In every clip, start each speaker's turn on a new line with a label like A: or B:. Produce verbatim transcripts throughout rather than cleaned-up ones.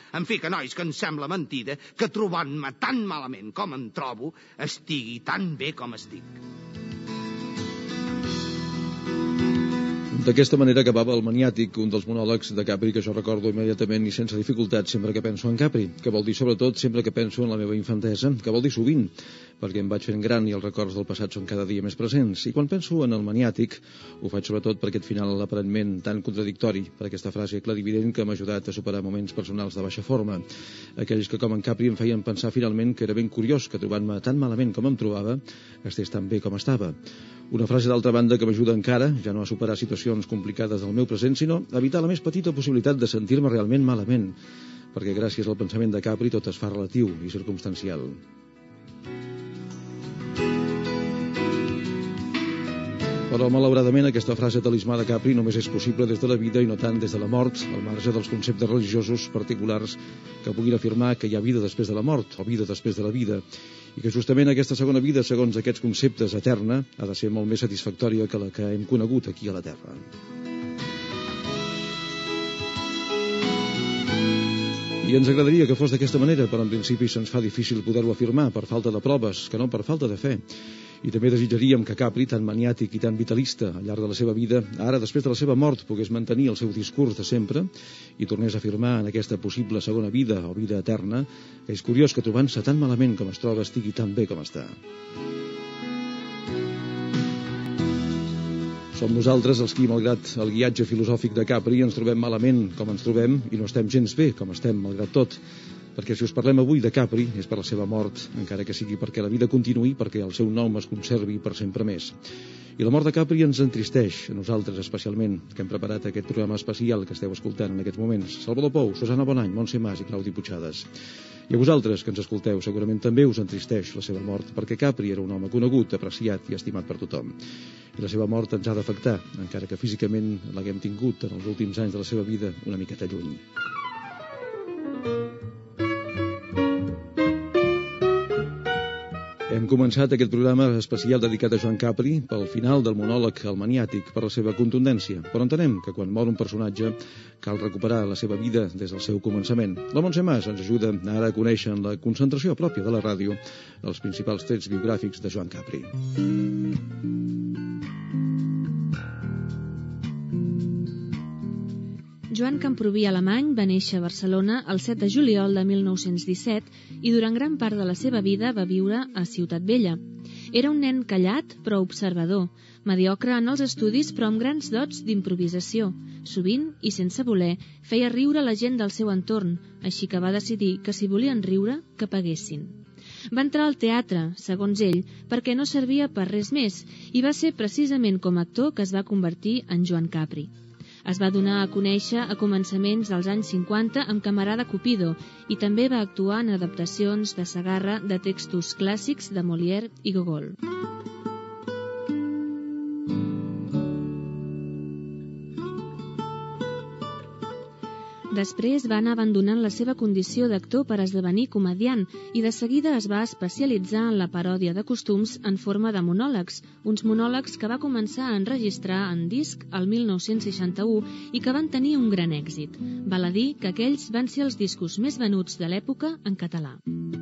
A: En fi, que nois, que em sembla mentida que trobant-me tan malament com em trobo, estigui tan bé com estic.
B: D'aquesta manera acabava El maniàtic, un dels monòlegs de Capri que jo recordo immediatament i sense dificultat sempre que penso en Capri, que vol dir sobretot sempre que penso en la meva infantesa, que vol dir sovint, perquè em vaig fent gran i els records del passat són cada dia més presents. I quan penso en El maniàtic, ho faig sobretot per aquest final aparentment tan contradictori, per aquesta frase clarivident que m'ha ajudat a superar moments personals de baixa forma. Aquells que, com en Capri, em feien pensar finalment que era ben curiós que, trobant-me tan malament com em trobava, estés tan bé com estava. Una frase, d'altra banda, que m'ajuda encara, ja no a superar situacions complicades del meu present, sinó a evitar la més petita possibilitat de sentir-me realment malament, perquè gràcies al pensament de Capri tot es fa relatiu i circumstancial. Però, malauradament, aquesta frase talismà de Capri només és possible des de la vida i no tant des de la mort, al marge dels conceptes religiosos particulars que puguin afirmar que hi ha vida després de la mort o vida després de la vida, i que justament aquesta segona vida, segons aquests conceptes eterna, ha de ser molt més satisfactòria que la que hem conegut aquí a la Terra. I ens agradaria que fos d'aquesta manera, però en principi se'ns fa difícil poder-ho afirmar per falta de proves, que no per falta de fe. I també desitjaríem que Capri, tan maniàtic i tan vitalista al llarg de la seva vida, ara, després de la seva mort, pogués mantenir el seu discurs de sempre i tornés a afirmar en aquesta possible segona vida o vida eterna que és curiós que trobant-se tan malament com es troba estigui tan bé com està. Som nosaltres els qui, malgrat el guiatge filosòfic de Capri, ens trobem malament com ens trobem i no estem gens bé com estem, malgrat tot. Perquè si us parlem avui de Capri és per la seva mort, encara que sigui perquè la vida continuï, perquè el seu nom es conservi per sempre més. I la mort de Capri ens entristeix, a nosaltres especialment, que hem preparat aquest programa especial que esteu escoltant en aquests moments. Salvador Pou, Susana Bonany, Montse Mas i Claudi Puigcercas. I a vosaltres, que ens escolteu, segurament també us entristeix la seva mort, perquè Capri era un home conegut, apreciat i estimat per tothom. I la seva mort ens ha d'afectar, encara que físicament l'haguem tingut en els últims anys de la seva vida una miqueta lluny. Hem començat aquest programa especial dedicat a Joan Capri pel final del monòleg El maniàtic, per la seva contundència, però entenem que quan mor un personatge cal recuperar la seva vida des del seu començament. La Montse Mas ens ajuda ara a conèixer en la concentració pròpia de la ràdio els principals trets biogràfics de Joan Capri.
C: Joan Camproví Alemany va néixer a Barcelona el set de juliol de mil nou-cents disset i durant gran part de la seva vida va viure a Ciutat Vella. Era un nen callat però observador, mediocre en els estudis però amb grans dots d'improvisació. Sovint, i sense voler, feia riure la gent del seu entorn, així que va decidir que si volien riure, que paguessin. Va entrar al teatre, segons ell, perquè no servia per res més, i va ser precisament com a actor que es va convertir en Joan Capri. Es va donar a conèixer a començaments dels anys cinquanta amb Camarada Cupido i també va actuar en adaptacions de Segarra de textos clàssics de Molière i Gogol. Després va anar abandonant la seva condició d'actor per esdevenir comediant i de seguida es va especialitzar en la paròdia de costums en forma de monòlegs, uns monòlegs que va començar a enregistrar en disc el mil nou-cents seixanta-u i que van tenir un gran èxit. Val a dir que aquells van ser els discos més venuts de l'època en català.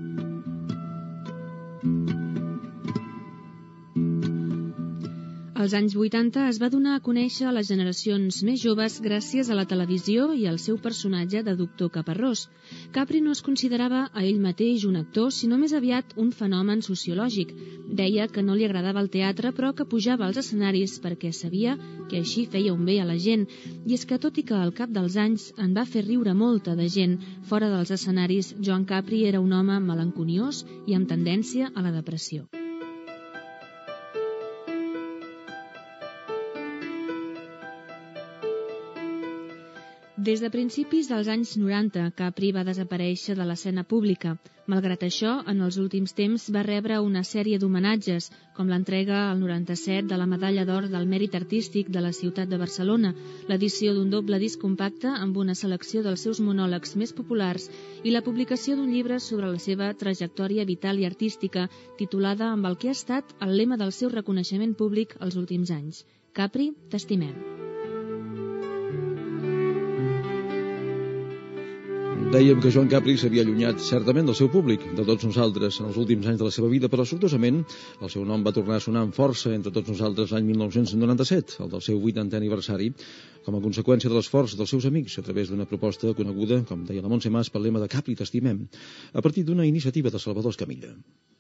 C: Als anys vuitanta es va donar a conèixer a les generacions més joves gràcies a la televisió i al seu personatge de doctor Caparrós. Capri no es considerava a ell mateix un actor, sinó més aviat un fenomen sociològic. Deia que no li agradava el teatre, però que pujava als escenaris perquè sabia que així feia un bé a la gent. I és que, tot i que al cap dels anys en va fer riure molta de gent, fora dels escenaris, Joan Capri era un home melanconiós i amb tendència a la depressió. Des de principis dels anys noranta, Capri va desaparèixer de l'escena pública. Malgrat això, en els últims temps va rebre una sèrie d'homenatges, com l'entrega al noranta-set de la Medalla d'Or del Mèrit Artístic de la ciutat de Barcelona, l'edició d'un doble disc compacte amb una selecció dels seus monòlegs més populars i la publicació d'un llibre sobre la seva trajectòria vital i artística, titulada amb el que ha estat el lema del seu reconeixement públic els últims anys. Capri, t'estimem.
B: Dèiem que Joan Capri s'havia allunyat certament del seu públic, de tots nosaltres, en els últims anys de la seva vida, però sortosament el seu nom va tornar a sonar amb força entre tots nosaltres l'any mil nou-cents noranta-set, el del seu vuitantè aniversari, com a conseqüència de l'esforç dels seus amics a través d'una proposta coneguda, com deia la Montse Mas, pel lema de Capri t'estimem, a partir d'una iniciativa de Salvador Escamilla.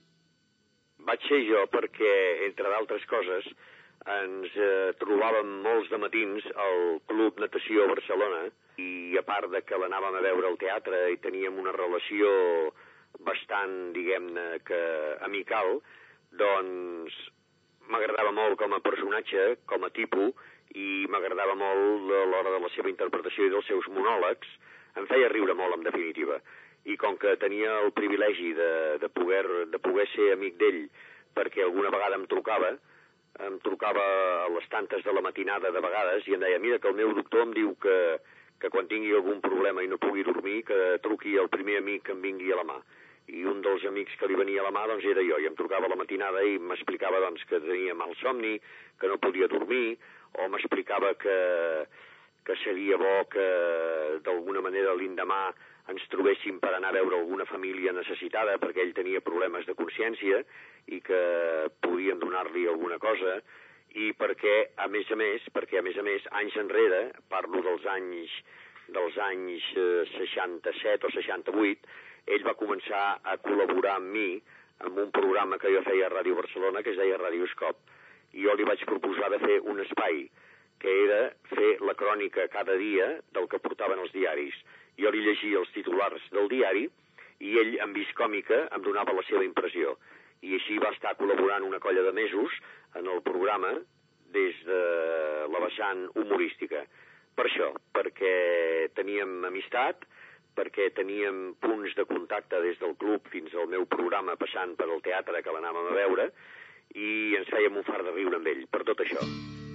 D: Vaig ser jo perquè, entre d'altres coses, ens eh, trobàvem molts de matins al Club Natació Barcelona i a part de que l'anàvem a veure al teatre i teníem una relació bastant, diguem-ne, que amical, doncs m'agradava molt com a personatge, com a tipus, i m'agradava molt a l'hora de la seva interpretació i dels seus monòlegs. Em feia riure molt, en definitiva. I com que tenia el privilegi de, de, poder, de poder ser amic d'ell, perquè alguna vegada em trucava, em trucava a les tantes de la matinada de vegades i em deia, mira que el meu doctor em diu que, que quan tingui algun problema i no pugui dormir, que truqui el primer amic que em vingui a la mà. I un dels amics que li venia a la mà doncs era jo, i em trucava a la matinada i m'explicava doncs, que tenia mal somni, que no podia dormir, o m'explicava que, que seria bo que d'alguna manera l'endemà ens trobéssim per anar a veure alguna família necessitada perquè ell tenia problemes de consciència i que podien donar-li alguna cosa i perquè, a més a més, perquè a més a més, anys enrere, parlo dels anys dels anys seixanta-set o seixanta-vuit, ell va començar a col·laborar amb mi en un programa que jo feia a Ràdio Barcelona que es deia Radioscop i jo li vaig proposar de fer un espai que era fer la crònica cada dia del que portaven els diaris. Jo li llegia els titulars del diari i ell, amb vis còmica, em donava la seva impressió. I així va estar col·laborant una colla de mesos en el programa des de la vessant humorística. Per això, perquè teníem amistat, perquè teníem punts de contacte des del club fins al meu programa passant per al teatre que l'anàvem a veure i ens fèiem un fart de riure amb ell, per tot això.